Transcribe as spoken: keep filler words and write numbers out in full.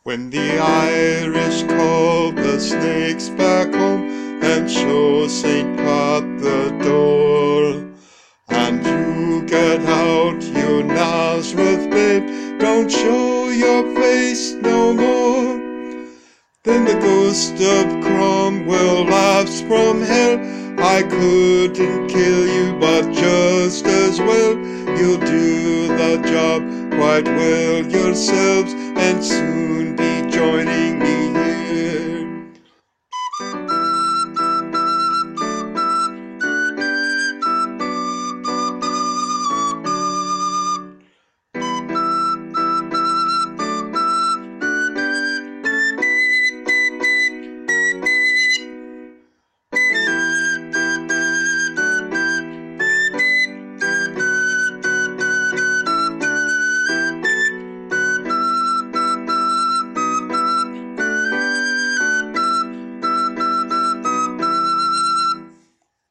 When the Irish call the snakes back home and show Saint Pat the door, and you get out, you Nazareth babe, don't show your face no more. Then the ghost of Cromwell laughs from hell, I couldn't kill you, but just as well you'll do the job quite well yourselves, and soon be joining